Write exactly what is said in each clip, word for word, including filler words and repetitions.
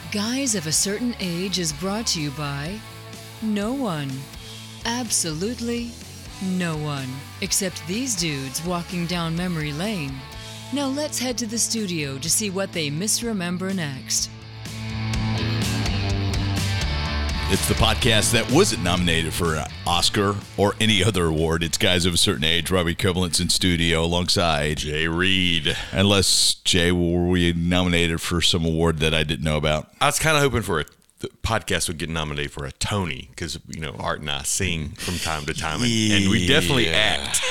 Guys of a Certain Age is brought to you by no one. Absolutely no one. Except these dudes walking down memory lane. Now let's head to the studio to see what they misremember next. It's the podcast that wasn't nominated for an Oscar or any other award. It's Guys of a Certain Age. Robbie Kovalent's in studio alongside Jay Reed. Unless, Jay, were we nominated for some award that I didn't know about? I was kind of hoping for a the podcast would get nominated for a Tony because, you know, Art and I sing from time to time, and, yeah. and we definitely act.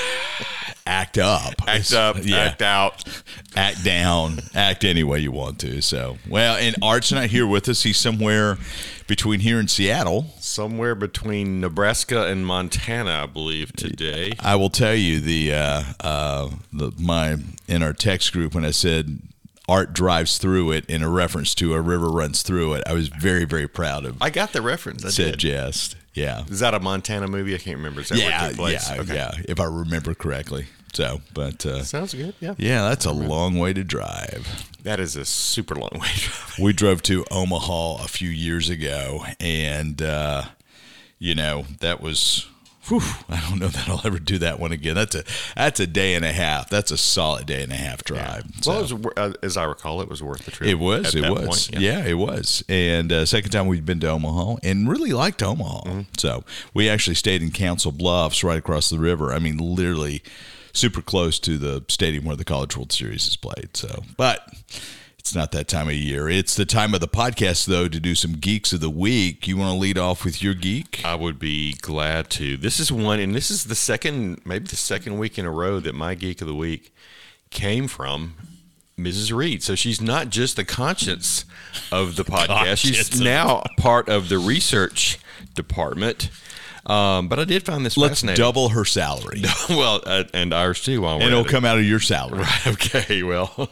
Act up. Act up, yeah. Act out. Act down. Act any way you want to. So, well, and Art's not here with us. He's somewhere between here and Seattle. Somewhere between Nebraska and Montana, I believe, today. I will tell you, the, uh, uh, the my in our text group, when I said Art drives through it in a reference to a river runs through it, I was very, very proud of. I got the reference. I said did. Jest. Yeah. Is that a Montana movie? I can't remember. Is that yeah, where it took place? yeah, okay. yeah. If I remember correctly. So, but uh, sounds good. Yeah. Yeah, that's a long way to drive. That is a super long way to drive. We drove to Omaha a few years ago, and uh, you know that was. Whew, I don't know that I'll ever do that one again. That's a that's a day and a half. That's a solid day and a half drive. Yeah. So. Well, it was, uh, as I recall, it was worth the trip. It was. It was. Point, yeah. yeah, it was. And uh, second time we've been to Omaha, and really liked Omaha. Mm-hmm. So we actually stayed in Council Bluffs, right across the river. I mean, literally super close to the stadium where the College World Series is played. So, but. It's not that time of year. It's the time of the podcast, though, to do some Geeks of the Week. You want to lead off with your geek? I would be glad to. This is one, and this is the second, maybe the second week in a row that my Geek of the Week came from Missus Reed. So she's not just the conscience of the podcast. She's now part of the research department. Um, but I did find this Let's fascinating. Let's double her salary. well, uh, and ours too. While we're and it'll it. come out of your salary. Right, okay, well.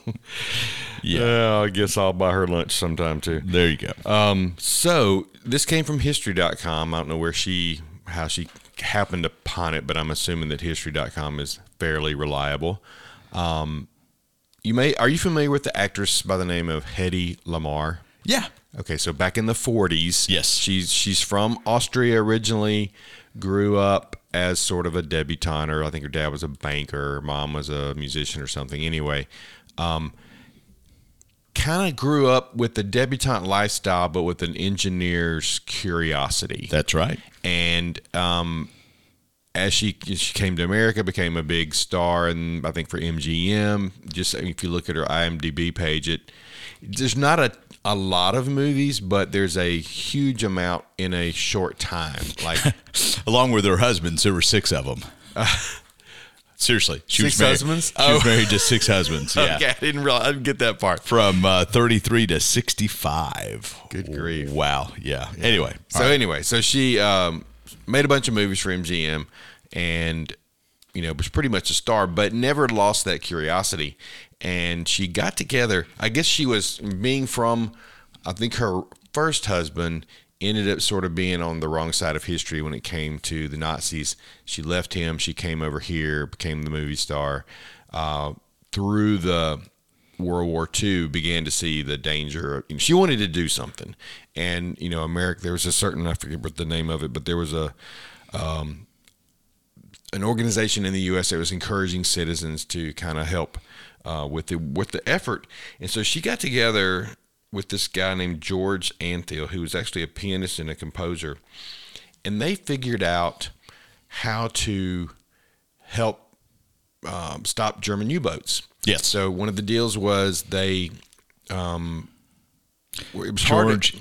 Yeah. yeah, I guess I'll buy her lunch sometime too. There you go. Um, so this came from history dot com. I don't know where she, how she happened upon it, but I'm assuming that history dot com is fairly reliable. Um, you may, are you familiar with the actress by the name of Hedy Lamarr? Yeah. Okay, so back in the forties, yes, she's she's from Austria originally. Grew up as sort of a debutante, or I think her dad was a banker, her mom was a musician or something. Anyway, um, kind of grew up with the debutante lifestyle, but with an engineer's curiosity. That's right. And um, as she she came to America, became a big star, and I think for M G M. Just if you look at her I M D B page, it there's not a a lot of movies, but there's a huge amount in a short time. Like, along with her husbands, there were six of them. Uh, Seriously, she six was married, husbands. She oh. was married to six husbands. Yeah, okay, I didn't realize. I didn't get that part. From uh, thirty-three to sixty-five. Good grief! Wow. Yeah. yeah. Anyway, so right. anyway, so she um, made a bunch of movies for M G M, and you know was pretty much a star, but never lost that curiosity. And she got together. I guess she was being from. I think her first husband ended up sort of being on the wrong side of history when it came to the Nazis. She left him. She came over here, became the movie star. Uh, through the World War Two, began to see the danger. You know, she wanted to do something. And, you know, America, there was a certain, I forget what the name of it, but there was a um, an organization in the U S that was encouraging citizens to kind of help uh, with the with the effort. And so she got together with this guy named George Antheil, who was actually a pianist and a composer. And they figured out how to help um, stop German U-boats. Yes. So one of the deals was they... Um, it was George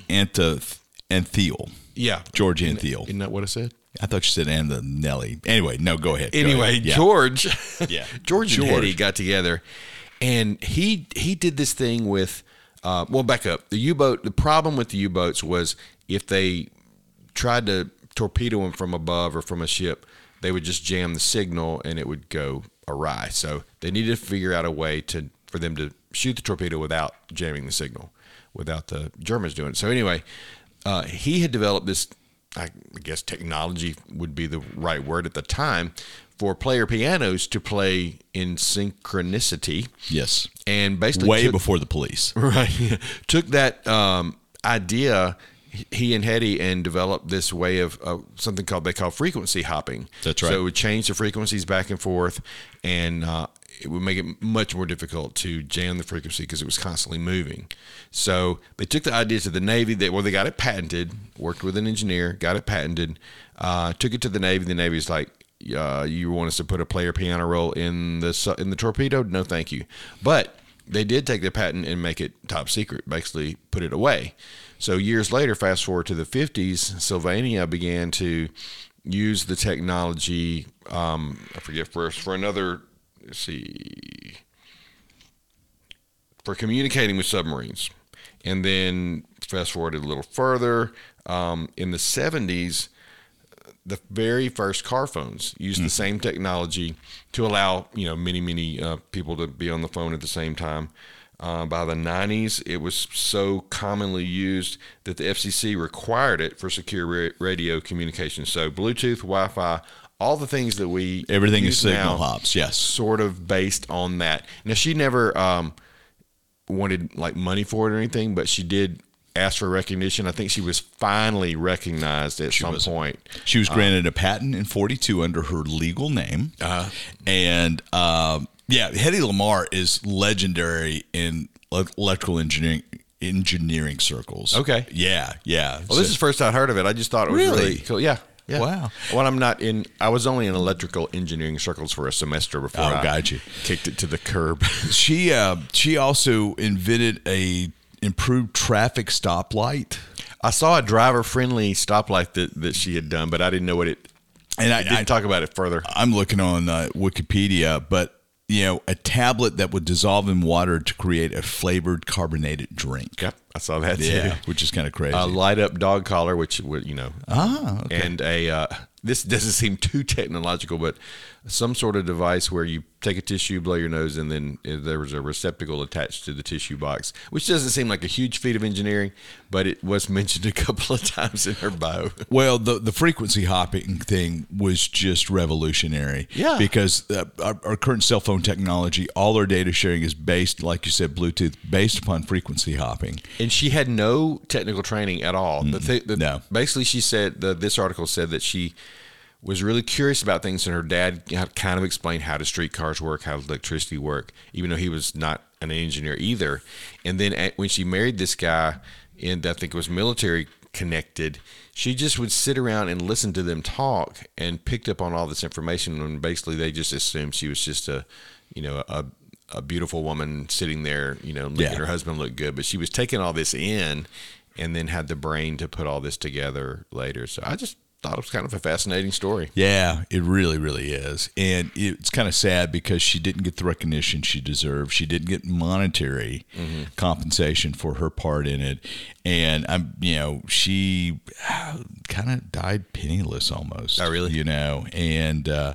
Antheil. Yeah. George Antheil. Isn't that what I said? I thought you said and the Nelly. Anyway, no, go ahead. Anyway, go ahead. Yeah. George, yeah. George, George and Hedy got together, and he he did this thing with, uh, well, back up. The U-boat, the problem with the U-boats was if they tried to torpedo them from above or from a ship, they would just jam the signal and it would go awry. So they needed to figure out a way to for them to shoot the torpedo without jamming the signal, without the Germans doing it. So anyway, uh, he had developed this, I guess technology would be the right word at the time, for player pianos to play in synchronicity. Yes. And basically way took, before the police. Right. Took that um, idea, he and Hetty and developed this way of uh, something called they call frequency hopping. That's right. So it would change the frequencies back and forth, and uh, it would make it much more difficult to jam the frequency because it was constantly moving. So they took the idea to the Navy. That well, they got it patented. Worked with an engineer, got it patented. Uh, took it to the Navy. The Navy's like, uh, "You want us to put a player piano roll in the su- in the torpedo? No, thank you." But they did take the patent and make it top secret. Basically, put it away. So years later, fast forward to the fifties, Sylvania began to use the technology. Um, I forget first for another. Let's see, for communicating with submarines. And then fast forward a little further, um, in the seventies, the very first car phones used mm. the same technology to allow, you know, many, many uh, people to be on the phone at the same time. Uh, by the nineties, it was so commonly used that the F C C required it for secure ra- radio communication. So Bluetooth, Wi-Fi, all the things that we everything use is signal now, hops, yes, sort of based on that. Now she never um, wanted like money for it or anything, but she did ask for recognition. I think she was finally recognized at she some was, point. She was granted uh, a patent in forty-two under her legal name, uh, and um, yeah, Hedy Lamarr is legendary in electrical engineering. engineering circles. Okay. Yeah, yeah. Well, so, this is the first I heard of it. I just thought it was really, really cool. Yeah. Yeah. Wow. Well, I'm not in. I was only in electrical engineering circles for a semester before oh, I got you. kicked it to the curb. she uh, she also invented a improved traffic stoplight. I saw a driver-friendly stoplight that, that she had done, but I didn't know what it. And I, I didn't I talk about it further. I'm looking on uh, Wikipedia, but you know, a tablet that would dissolve in water to create a flavored carbonated drink. Yep, I saw that too. Yeah, which is kind of crazy. A light up dog collar, which would, you know, ah, okay. and a uh, this doesn't seem too technological, but some sort of device where you take a tissue, blow your nose, and then there was a receptacle attached to the tissue box, which doesn't seem like a huge feat of engineering, but it was mentioned a couple of times in her bio. Well, the the frequency hopping thing was just revolutionary. Yeah. Because uh, our, our current cell phone technology, all our data sharing is based, like you said, Bluetooth, based upon frequency hopping. And she had no technical training at all. Mm, the th- the, no. Basically, she said, the, this article said that she was really curious about things, and her dad kind of explained how do streetcars work, how does electricity work, even though he was not an engineer either. And then at, when she married this guy, and I think it was military connected, she just would sit around and listen to them talk and picked up on all this information. And basically, they just assumed she was just a, you know, a a beautiful woman sitting there, you know, making yeah. her husband look good. But she was taking all this in, and then had the brain to put all this together later. So I just thought it was kind of a fascinating story. Yeah, it really, really is. And it's kind of sad because she didn't get the recognition she deserved. She didn't get monetary mm-hmm. compensation for her part in it. And, I'm, you know, she kind of died penniless almost. Oh, really? You know, and uh,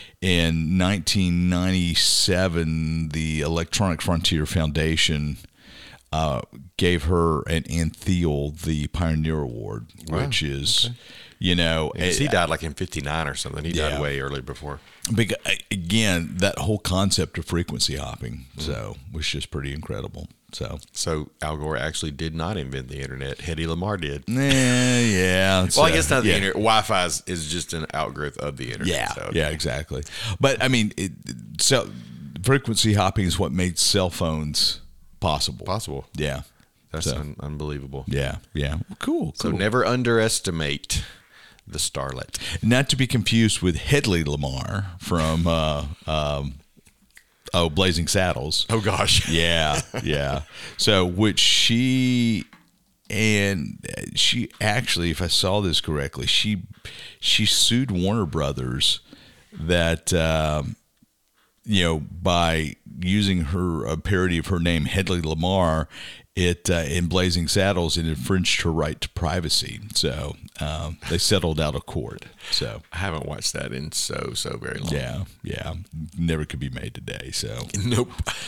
in nineteen ninety-seven, the Electronic Frontier Foundation uh, gave her and Ann Thiel the Pioneer Award, wow. which is... Okay. You know, because he died like in fifty-nine or something. He yeah. died way early before. Because, again, that whole concept of frequency hopping, mm-hmm. so was just pretty incredible. So, so Al Gore actually did not invent the internet. Hedy Lamarr did. Eh, yeah. Well, I guess not the yeah. internet. Wi-Fi is, is just an outgrowth of the internet. Yeah, so. yeah, exactly. But I mean, it, so frequency hopping is what made cell phones possible. Possible. Yeah, that's so, un- unbelievable. Yeah, yeah. Well, cool. So cool. never underestimate the starlet. Not to be confused with Hedy Lamarr from uh, um, oh Blazing Saddles. Oh gosh. Yeah, yeah. So which she and she actually, if I saw this correctly, she she sued Warner Brothers that um, you know, by using her a parody of her name, Hedy Lamarr, it uh, in Blazing Saddles, it infringed her right to privacy. So um, they settled out of court. So I haven't watched that in so so very long. Yeah, yeah, never could be made today. So nope,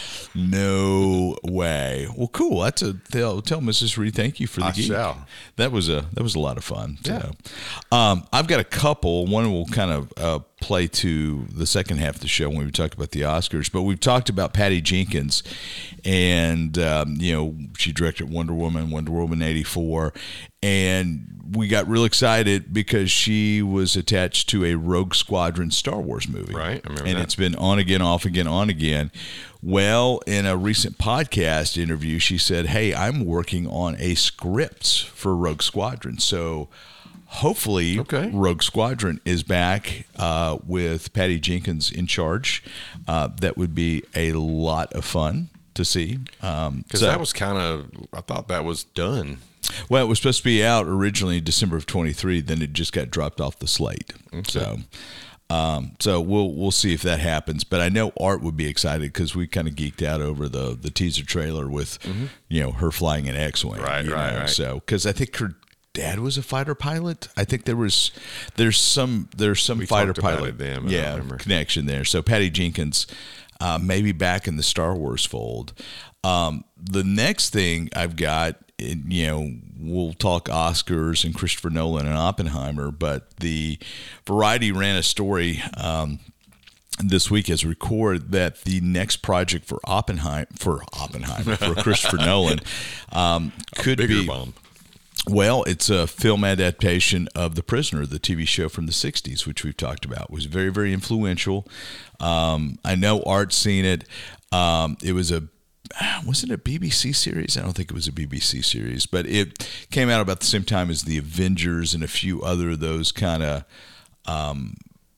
no way. Well, cool. That's a tell. Tell Missus Reed thank you for the I geek. shall. That was a that was a lot of fun. Yeah. So, um, I've got a couple. One will kind of uh, play to the second half of the show when we talked about the Oscars. But we've talked about Patty Jenkins, and um, you know, she directed Wonder Woman, Wonder Woman eighty-four, and we got real excited because she was attached to a Rogue Squadron Star Wars movie. Right, I remember and that. It's been on again, off again, on again. Well, in a recent podcast interview, she said, hey, I'm working on a script for Rogue Squadron. So hopefully okay. Rogue Squadron is back uh, with Patty Jenkins in charge. Uh, that would be a lot of fun to see. Um, Because so, that was kind of, I thought that was done. well, it was supposed to be out originally December of twenty-three. Then it just got dropped off the slate. Okay. So, um, so we'll we'll see if that happens. But I know Art would be excited because we kind of geeked out over the the teaser trailer with, mm-hmm. you know, her flying an X-wing. Right, you right, know? right. So because I think her dad was a fighter pilot. I think there was there's some there's some We fighter talked about pilot it then, but I yeah don't remember. connection there. So Patty Jenkins. Uh, maybe back in the Star Wars fold. Um, the next thing I've got, you know, we'll talk Oscars and Christopher Nolan and Oppenheimer, but the Variety ran a story um, this week as we record that the next project for Oppenheimer, for Oppenheimer, for Christopher Nolan, um, could Bigger be. bomb. Well, it's a film adaptation of The Prisoner, the T V show from the sixties, which we've talked about. It was very, very influential. Um, I know Art's seen it. Um, it was a, wasn't it a B B C series? I don't think it was a B B C series, but it came out about the same time as The Avengers and a few other of those kind of um,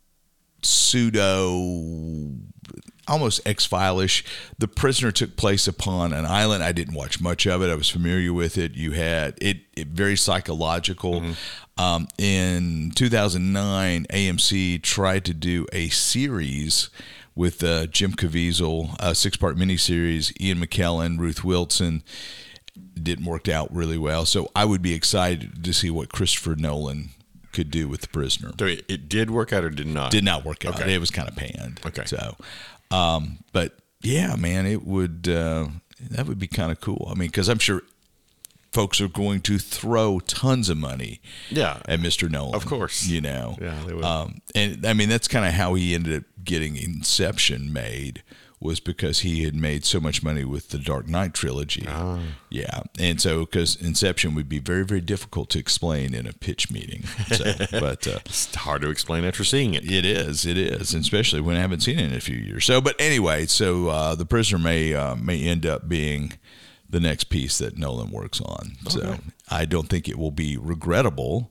pseudo, almost X-File-ish. The Prisoner took place upon an island. I didn't watch much of it. I was familiar with it. You had it, it very psychological. Mm-hmm. Um, in two thousand nine, A M C tried to do a series with uh, Jim Caviezel, a six-part miniseries, Ian McKellen, Ruth Wilson. Didn't work out really well. So I would be excited to see what Christopher Nolan could do with The Prisoner. So it, it did work out or did not? Did not work out. Okay. It was kind of panned. Okay. So, um, but yeah, man, it would, uh, that would be kind of cool. I mean, because I'm sure folks are going to throw tons of money Yeah. at Mister Nolan. Of course. You know? Yeah, they would. Um, and I mean, that's kind of how he ended up getting Inception made, was because he had made so much money with the Dark Knight trilogy. Oh. Yeah. And so, because Inception would be very, very difficult to explain in a pitch meeting. So, but, uh, It's hard to explain after seeing it. it is, it is, and especially when I haven't seen it in a few years. So, but anyway, so uh, The Prisoner may uh, may end up being the next piece that Nolan works on. So Okay. I don't think it will be regrettable,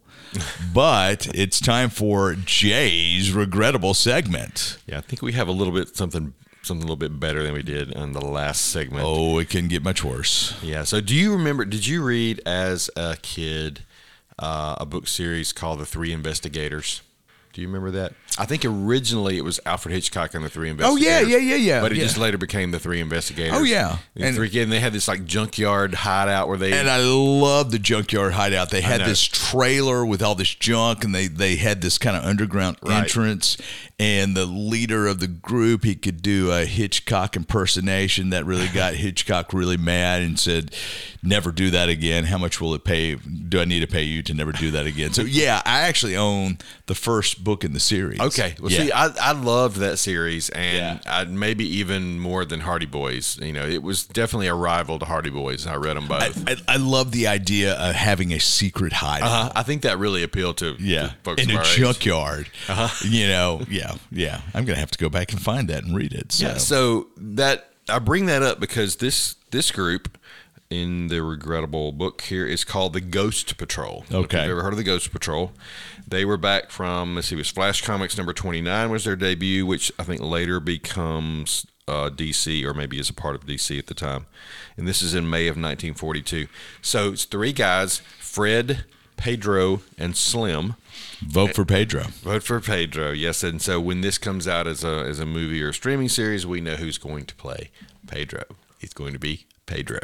but it's time for Jay's regrettable segment. Yeah, I think we have a little bit something something a little bit better than we did on the last segment. Oh, it can get much worse. Yeah. So, do you remember? Did you read as a kid uh, a book series called The Three Investigators? Do you remember that? I think originally it was Alfred Hitchcock and the Three Oh, Investigators. yeah, yeah, yeah, yeah. But it yeah. just later became the Three Investigators. Oh, yeah. And, And- three, and they had this like junkyard hideout where they. And I love the junkyard hideout. They had know. this trailer with all this junk, and they, they had this kind of underground Right. entrance. And the leader of the group, he could do a Hitchcock impersonation that really got Hitchcock really mad and said, "Never do that again. How much will it pay? Do I need to pay you to never do that again?" So yeah, I actually own the first book in the series. Okay. Well, Yeah. see, I, I loved that series, and Yeah. I, maybe even more than Hardy Boys. You know, it was definitely a rival to Hardy Boys. I read them I, both. I, I love the idea of having a secret hideout. uh, I think that really appealed to, Yeah, to folks in of a our age. junkyard. You know, yeah, yeah. I'm gonna have to go back and find that and read it. So. Yeah, so that I bring that up because this this group in the regrettable book here is called the Ghost Patrol. Okay. If you've ever heard of the Ghost Patrol? They were back from, let's see, it was Flash Comics number twenty-nine was their debut, which I think later becomes uh, D C, or maybe is a part of D C at the time. And this is in May of nineteen forty-two. So it's three guys, Fred, Pedro, and Slim. Vote for Pedro. Vote for Pedro, yes. And so when this comes out as a as a movie or a streaming series, we know who's going to play Pedro. It's going to be Pedro.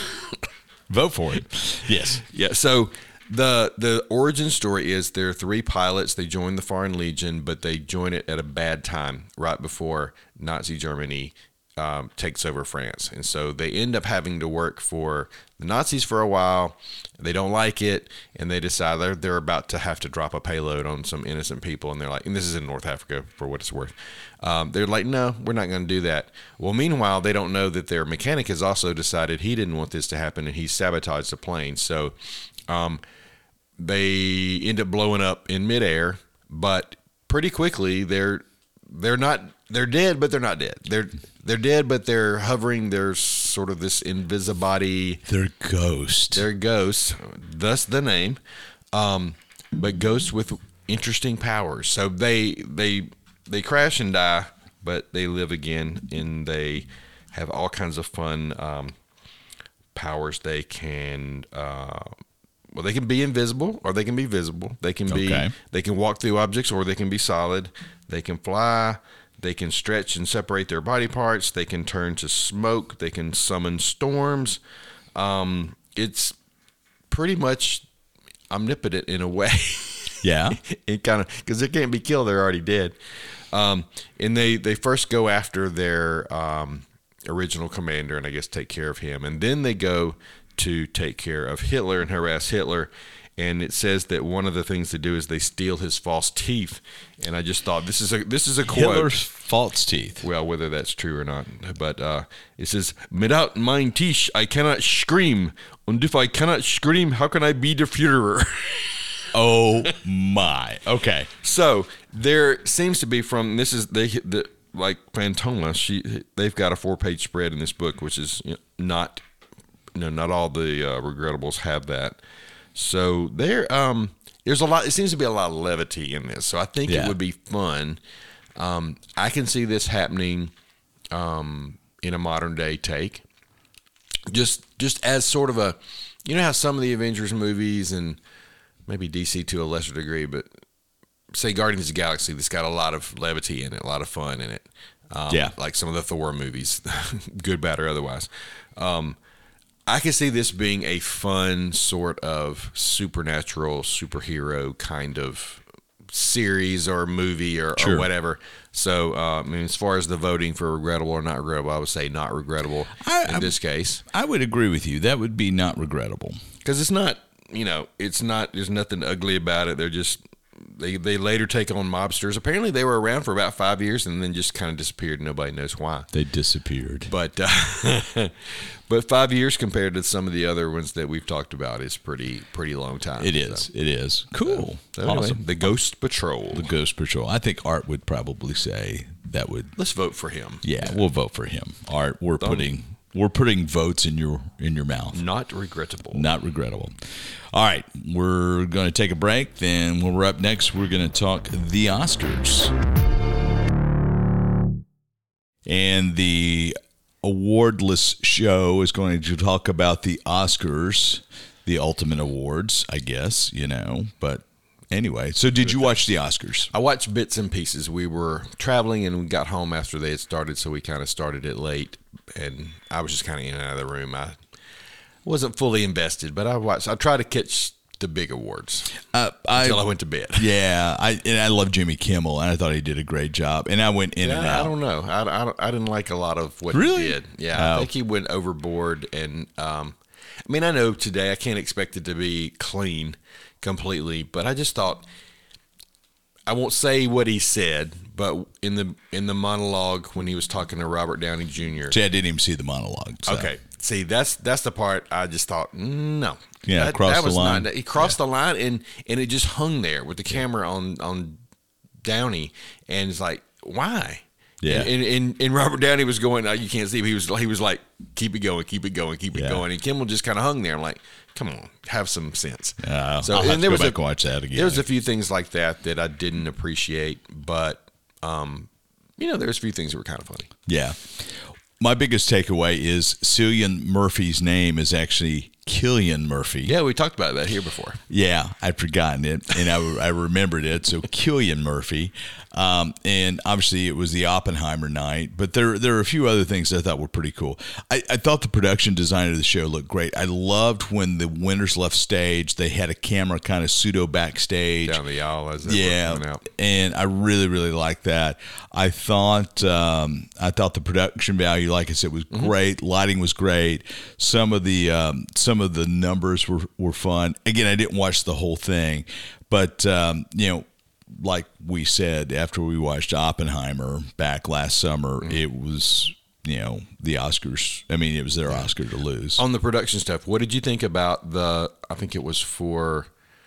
Vote for it. Yes. Yeah. So the the origin story is there are three pilots. They join the Foreign Legion, but they join it at a bad time, right before Nazi Germany um, takes over France. And so they end up having to work for the Nazis for a while. They don't like it, and they decide they're, they're about to have to drop a payload on some innocent people. And they're like, and this is in North Africa for what it's worth. Um, they're like, no, we're not going to do that. Well, meanwhile, they don't know that their mechanic has also decided he didn't want this to happen, and he sabotaged the plane. So um, they end up blowing up in midair, but pretty quickly they're they're not they're dead, but they're not dead. They're they're dead, but they're hovering. There's sort of this invisibody. They're ghosts. They're ghosts, thus the name. Um, but ghosts with interesting powers. So they they they crash and die, but they live again, and they have all kinds of fun um, powers. They can. Uh, Well, they can be invisible, or they can be visible. They can be, Okay. they can walk through objects, or they can be solid. They can fly. They can stretch and separate their body parts. They can turn to smoke. They can summon storms. Um, it's pretty much omnipotent in a way. Yeah. It kind of, because they can't be killed; they're already dead. Um, and they they first go after their um, original commander, and I guess take care of him, and then they go to take care of Hitler and harass Hitler. And it says that one of the things they do is they steal his false teeth. And I just thought, this is a this is a quote. Hitler's false teeth. Well, whether that's true or not, but uh, it says, "Without mein Tisch, I cannot scream, and if I cannot scream, how can I be the Führer?" Oh my. Okay. So there seems to be from this is they the like Fantoma. She they've got a four page spread in this book, which is you know, not. No, not all the uh, regrettables have that. So there, um, there's a lot. It seems to be a lot of levity in this. So I think Yeah. it would be fun. Um, I can see this happening um, in a modern day take. Just, just as sort of a, you know how some of the Avengers movies and maybe D C to a lesser degree, but say Guardians of the Galaxy, that's got a lot of levity in it, a lot of fun in it. Um, Yeah. Like some of the Thor movies, good, bad, or otherwise. Um, I can see this being a fun sort of supernatural superhero kind of series or movie or, Sure. or whatever. So, uh, I mean, as far as the voting for regrettable or not regrettable, I would say not regrettable I- in I- this case. I would agree with you. That would be not regrettable. Because it's not, you know, it's not, there's nothing ugly about it. They're just, they, they later take on mobsters. Apparently they were around for about five years and then just kind of disappeared. Nobody knows why. They disappeared. But uh, but five years compared to some of the other ones that we've talked about is pretty pretty long time. It is. So, It is. Cool. so anyway, Awesome. the Ghost Patrol. The Ghost Patrol. I think Art would probably say that would. Let's vote for him. Yeah, we'll vote for him. Art, we're putting we're putting votes in your in your mouth. Not regrettable. Not regrettable. All right, we're going to take a break. Then when we're up next, we're going to talk the Oscars. And the awardless show is going to talk about the Oscars, the ultimate awards, I guess, you know. But anyway, so did you watch the Oscars? I watched bits and pieces. We were traveling and we got home after they had started, so we kind of started it late. And I was just kind of in and out of the room. I wasn't fully invested, but I watched. I tried to catch the big awards Uh, I, until I went to bed. yeah, I and I love Jimmy Kimmel, and I thought he did a great job. And I went in and Yeah, out. I don't know. I, I, don't- I didn't like a lot of what Really? he did. Yeah, Oh. I think he went overboard. And um, I mean, I know today I can't expect it to be clean completely, but I just thought I won't say what he said, but in the in the monologue when he was talking to Robert Downey Junior See, I didn't even see the monologue. so. Okay, see that's that's the part I just thought mm, no. Yeah, that, crossed that the was line. Not, he crossed the line and and it just hung there with the camera on on Downey, and it's like why? Yeah. And and, and Robert Downey was going. Uh, you can't see. But he was he was like keep it going, keep it going, keep it Yeah. going. And Kimmel just kind of hung there. I'm like, come on, have some sense. Uh, so I'll have and to there go was back a, and watch that again. There was a few things like that that I didn't appreciate, but um, you know, there's a few things that were kind of funny. Yeah. My biggest takeaway is Cillian Murphy's name is actually Cillian Murphy. Yeah, we talked about that here before. Yeah, I'd forgotten it, and I, I remembered it. So Cillian Murphy, um, and obviously it was the Oppenheimer night. But there there are a few other things I thought were pretty cool. I, I thought the production design of the show looked great. I loved when the winners left stage. They had a camera kind of pseudo backstage Down the aisle as they yeah, were coming out. And I really really liked that. I thought um, I thought the production value, like I said, was Mm-hmm. great. Lighting was great. Some of the um, some of the numbers were, were fun. Again, I didn't watch the whole thing, but um, you know, like we said after we watched Oppenheimer back last summer, Mm-hmm. it was, you know, the Oscars. I mean, it was their Oscar to lose. On the production stuff, what did you think about the, I think it was for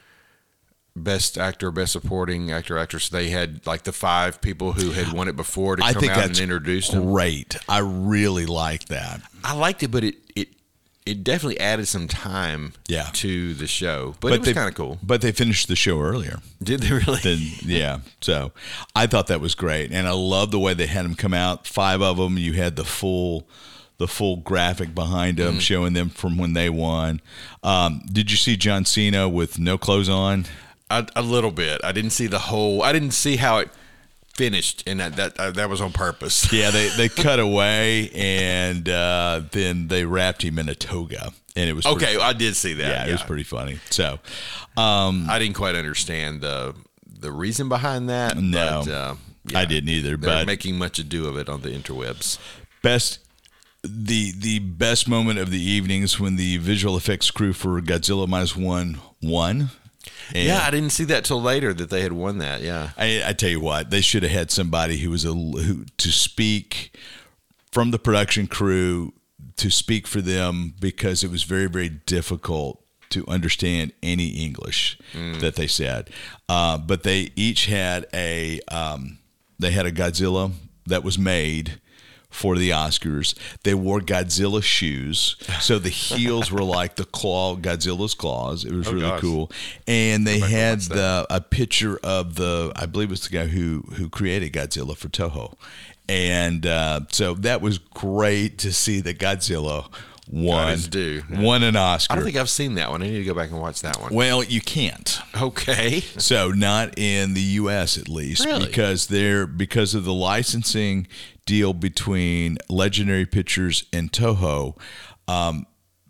best actor, best supporting actor, actress, they had like the five people who had won it before to I come think out that's and introduce them. great. I really like that. I liked it, but it, it, it definitely added some time Yeah. to the show. But, it was they- kind of cool. But they finished the show earlier. Did they really? Then yeah, so I thought that was great, and I love the way they had them come out. Five of them. You had the full, the full graphic behind them, showing them from when they won. Um, did you see John Cena with no clothes on? A, a little bit. I didn't see the whole. I didn't see how it finished, and that that uh, that was on purpose. Yeah, they they cut away, and uh, then they wrapped him in a toga, and it was Okay, pretty, I did see that. yeah, it was pretty funny. So, um, I didn't quite understand the the reason behind that. No, but, uh, I didn't either. They're But making much ado of it on the interwebs. best the the best moment of the evening is when the visual effects crew for Godzilla Minus One won. And Yeah, I didn't see that till later that they had won that. Yeah. I, I tell you what, they should have had somebody who was a who to speak from the production crew to speak for them, because it was very very difficult to understand any English that they said. Uh, but they each had a um, they had a Godzilla that was made for the Oscars. They wore Godzilla shoes, so the heels were like the claw, Godzilla's claws. It was Oh, really gosh. cool. And they back and had watch the a picture of the, I believe it's the guy who who created Godzilla for Toho, and uh, so that was great to see that Godzilla won his due. won an Oscar. I don't think I've seen that one. I need to go back and watch that one. Well, you can't. Okay. So not in the U S at least, Really? because they're because of the licensing deal between Legendary Pictures and Toho. Um,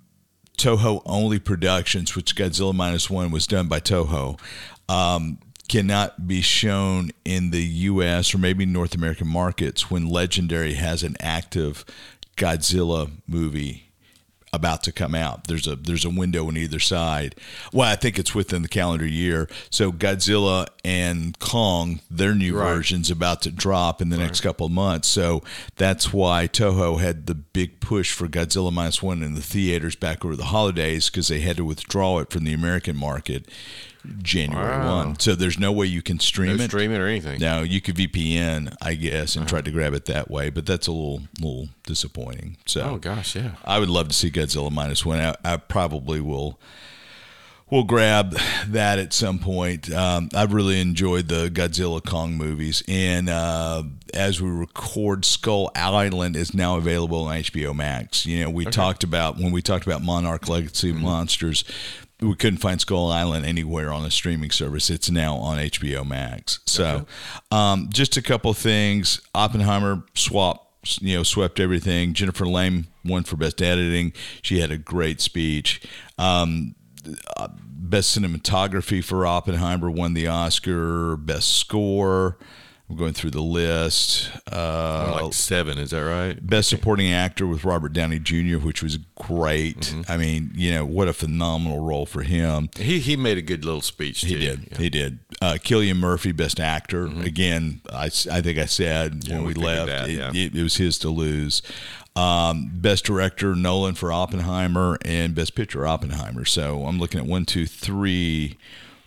Toho only Productions, which Godzilla Minus One was done by Toho, um, cannot be shown in the U S or maybe North American markets when Legendary has an active Godzilla movie about to come out. There's a there's a window on either side. Well, I think it's within the calendar year. So Godzilla and Kong, their new Right. version's about to drop in the next couple of months. So that's why Toho had the big push for Godzilla Minus One in the theaters back over the holidays, because they had to withdraw it from the American market January Wow. first. So there's no way you can stream No it. streaming or anything. Now you could V P N, I guess, and try to grab it that way, but that's a little little disappointing. So Oh gosh, yeah. I would love to see Godzilla Minus One. I, I probably will will grab that at some point. Um, I've really enjoyed the Godzilla Kong movies, and uh, as we record, Skull Island is now available on H B O Max. You know, we talked about when we talked about Monarch Legacy of Monsters. We couldn't find Skull Island anywhere on a streaming service. It's now on H B O Max. So, um, just a couple things. Oppenheimer swap, you know, swept everything. Jennifer Lame won for best editing. She had a great speech. Um, uh, best cinematography for Oppenheimer won the Oscar. Best score. I'm going through the list. Uh, like seven, is that right? Best supporting actor with Robert Downey Junior, which was great. Mm-hmm. I mean, you know, what a phenomenal role for him. He he made a good little speech too. He did. Yeah. He did. Uh, Cillian Murphy, best actor. Again, I, I think I said when we we, figured left, that, it, yeah. it, it was his to lose. Um, best director, Nolan for Oppenheimer, and best picture, Oppenheimer. So I'm looking at one, two, three,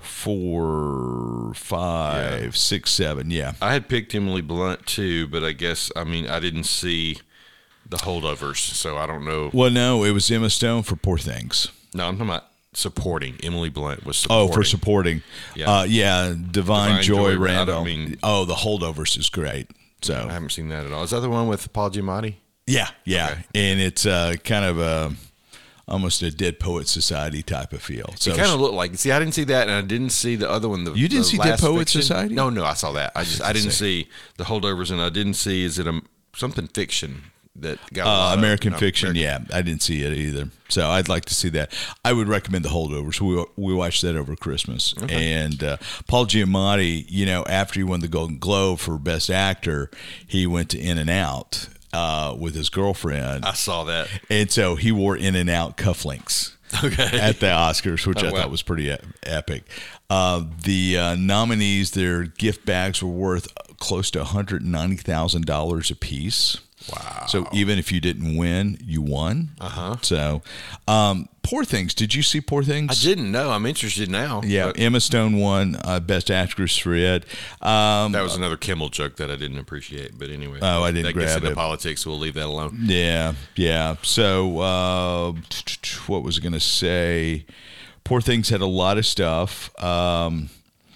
four, five, Yeah. six, seven. Yeah. I had picked Emily Blunt too, but I guess I mean I didn't see the holdovers, so I don't know. Well, no, it was Emma Stone for Poor Things. No, I'm talking about supporting. Emily Blunt was supporting. Oh, for supporting. Yeah. Uh, yeah. Divine, Divine Joy, Joy, Randall. I mean- oh, the holdovers is great. I So, haven't seen that at all. Is that the one with Paul Giamatti? yeah, yeah. Okay. And it's uh, kind of a, almost a Dead Poet Society type of feel. So it kind of looked like. See, I didn't see that, and I didn't see the other one. The, You didn't the see Dead Last Poet Fiction. Society? No, no, I saw that. I just I didn't say. see the Holdovers, and I didn't see. Is it a something fiction that got a Uh, lot of- American no, Fiction, American- yeah, I didn't see it either. So I'd like to see that. I would recommend The Holdovers. We we watched that over Christmas. And uh, Paul Giamatti, you know, after he won the Golden Globe for Best Actor, he went to In and Out uh, with his girlfriend, I saw that. and so he wore In and Out cufflinks. Okay. At the Oscars, which Oh, I wow. thought was pretty e- epic. Uh, the uh, nominees, their gift bags were worth close to one hundred ninety thousand dollars a piece. Wow. So even if you didn't win, you won. Uh-huh. So, um, Poor Things. Did you see Poor Things? I didn't know. I'm interested now. Yeah, but Emma Stone won uh, Best Actress for it. Um, that was another Kimmel joke that I didn't appreciate. But anyway, Oh, I didn't that gets grab into it. politics. So we'll leave that alone. Yeah, yeah. So, uh, what was I going to say? Poor Things had a lot of stuff. Um,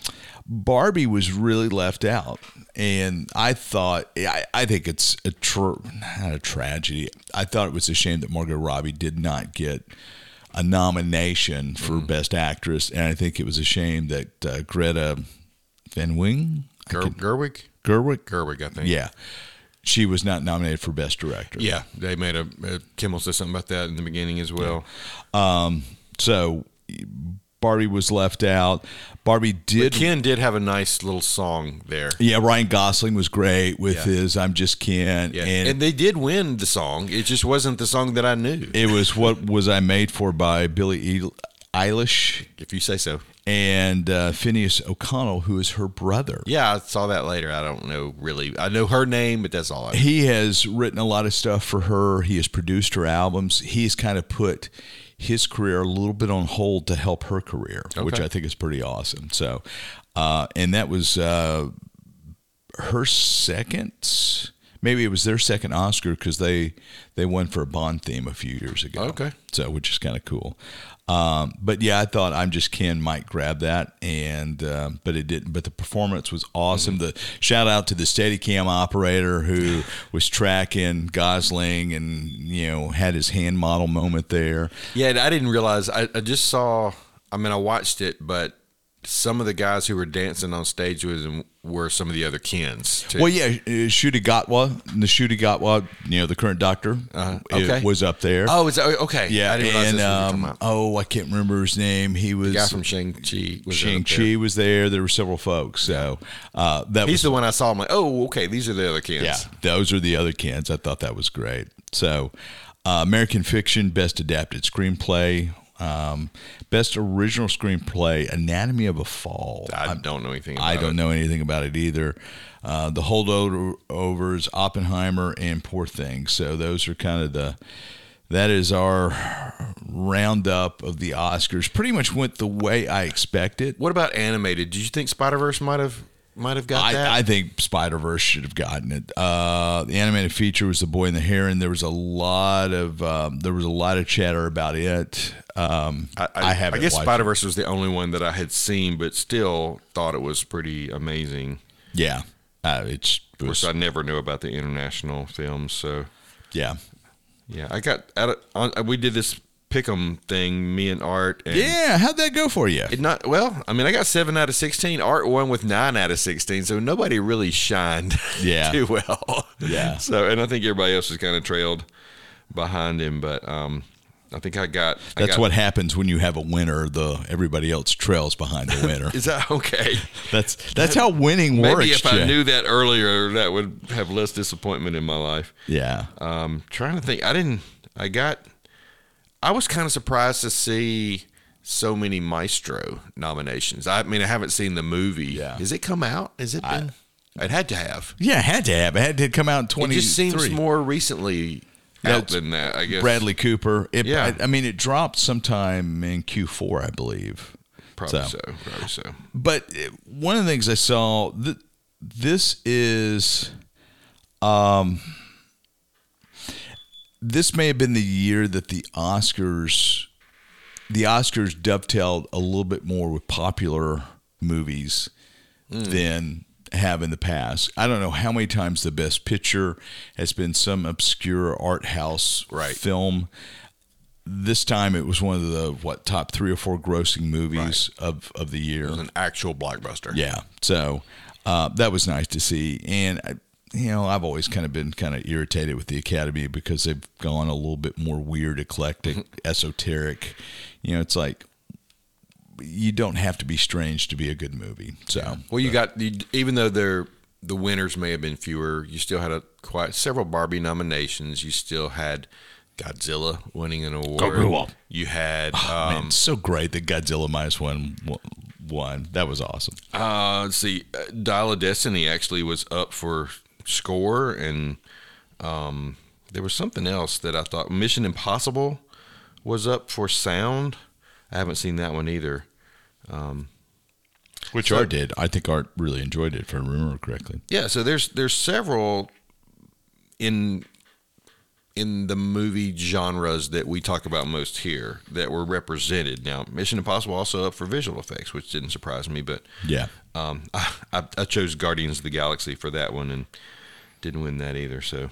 Barbie was really left out. And I thought, I, I think it's a tr- not a tragedy. I thought it was a shame that Margot Robbie did not get a nomination for Mm. Best Actress. And I think it was a shame that uh, Greta Van Wing, I Ger- could- Gerwig, Gerwig, Gerwig, I think. yeah, she was not nominated for Best Director. Yeah, they made a, a Kimmel said something about that in the beginning as well. Um, so Barbie was left out. Barbie did. But Ken did have a nice little song there. Yeah, Ryan Gosling was great with Yeah. his "I'm Just Ken," Yeah, and, and, they did win the song. It just wasn't the song that I knew. it was "What Was I Made For" by Billie Eilish If you say so. and uh, Phineas O'Connell, who is her brother. Yeah, I saw that later. I don't know really. I know her name, but that's all I know. He has written a lot of stuff for her. He has produced her albums. He's kind of put his career a little bit on hold to help her career, which Okay. I think is pretty awesome. So, uh, and that was uh, her second, maybe it was their second Oscar because they they won for a Bond theme a few years ago. Okay. So, which is kind of cool. Um, but yeah, I thought "I'm Just Ken" might grab that, and uh, but it didn't. But the performance was awesome. Mm-hmm. The shout out to the Steadicam operator who was tracking Gosling, and you know had his hand model moment there. Yeah, I didn't realize. I, I just saw. I mean, I watched it, but some of the guys who were dancing on stage with him were some of the other Kens too. Well, yeah, uh, Shuti Gatwa, the Shuti Gatwa, you know, the current doctor, Uh-huh. it Okay. was up there. Oh, is that, okay. yeah, I didn't realize and that's what you were talking um, about. oh, I can't remember his name. He was The guy from Shang-Chi was up there. Shang-Chi was there. There were several folks. So uh, that He's was the one I saw. I'm like, oh, okay, these are the other Kens. yeah, those are the other Kens. I thought that was great. So, uh, American Fiction, Best Adapted Screenplay, um, Best Original Screenplay, Anatomy of a Fall. I I'm- don't know anything about I don't it. know anything about it either. Uh, the Holdovers, Oppenheimer, and Poor Things. So those are kind of the. That is our roundup of the Oscars. Pretty much went the way I expected. What about animated? Did you think Spider-Verse might have might have got that? I, I think Spider Verse should have gotten it. Uh, the animated feature was The Boy and the Heron. There was a lot of um, there was a lot of chatter about it. Um, I, I haven't. I guess watched Spider Verse was the only one that I had seen, but still thought it was pretty amazing. it. Yeah, uh, it's it Of was, course, I never knew about the international films, so yeah. yeah, I got out of, on, we did this pick'em thing, me and Art. And Yeah, how'd that go for you? It not well. I mean, I got seven out of sixteen. Art won with nine out of sixteen, so nobody really shined Yeah. too well. Yeah. So, and I think everybody else was kind of trailed behind him, but um, I think I got. I That's got- what happens when you have a winner. The everybody else trails behind the winner. Is that okay? that's that's how winning works. Maybe if I Jay. knew that earlier, that would have less disappointment in my life. Yeah. Um, trying to think, I didn't. I got. I was kind of surprised to see so many Maestro nominations. I mean, I haven't seen the movie. Yeah. Has it come out? Has it been? It had to have. Yeah, it had to have. It had to come out in It twenty. just seems more recently out That's than that. I guess Bradley Cooper. It, Yeah. I, I mean, it dropped sometime in Q four, I believe. Probably so. so. Probably so. But it- one of the things I saw, th- this is, um, this may have been the year that the Oscars, the Oscars dovetailed a little bit more with popular movies than have in the past. I don't know how many times the Best Picture has been some obscure art house Right. film. this time it was one of the what top three or four grossing movies right. of, of the year. It was an actual blockbuster. Yeah, so uh, that was nice to see. And I, you know, I've always kind of been kind of irritated with the Academy because they've gone a little bit more weird, eclectic, mm-hmm. esoteric. You know, it's like you don't have to be strange to be a good movie. So, yeah. well, you got you, even though they're the winners may have been fewer, you still had a quite several Barbie nominations. You still had Godzilla winning an award. Godzilla. You had oh, um, man, it's so great that Godzilla minus one won. That was awesome. Uh, let's see, Dial of Destiny actually was up for score, and um, there was something else that I thought Mission Impossible was up for sound. I haven't seen that one either. Um, Which so, Art did. I think Art really enjoyed it, if I remember correctly. Yeah, so there's there's several in in the movie genres that we talk about most here that were represented. Now, Mission Impossible also up for visual effects, which didn't surprise me, but yeah, um, I, I, I chose Guardians of the Galaxy for that one and didn't win that either. So,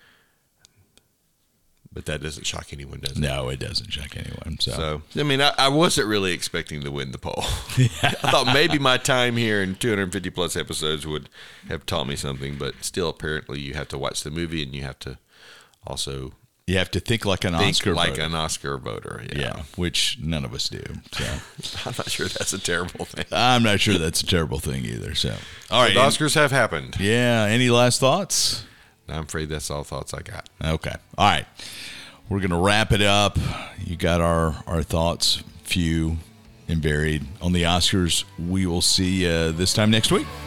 but that doesn't shock anyone, does it? No, it doesn't shock anyone. So, so I mean, I, I wasn't really expecting to win the poll. I thought maybe my time here in two hundred fifty plus episodes would have taught me something, but still, apparently, you have to watch the movie and you have to also you have to think like an think Oscar like voter. an Oscar voter. Yeah. yeah, which none of us do. So I'm not sure that's a terrible thing. I'm not sure that's a terrible thing either. So all right, the Oscars have happened. Yeah. Any last thoughts? I'm afraid that's all thoughts I got. Okay. All right. We're going to wrap it up. You got our, our thoughts, few and varied, on the Oscars. We will see you this time next week.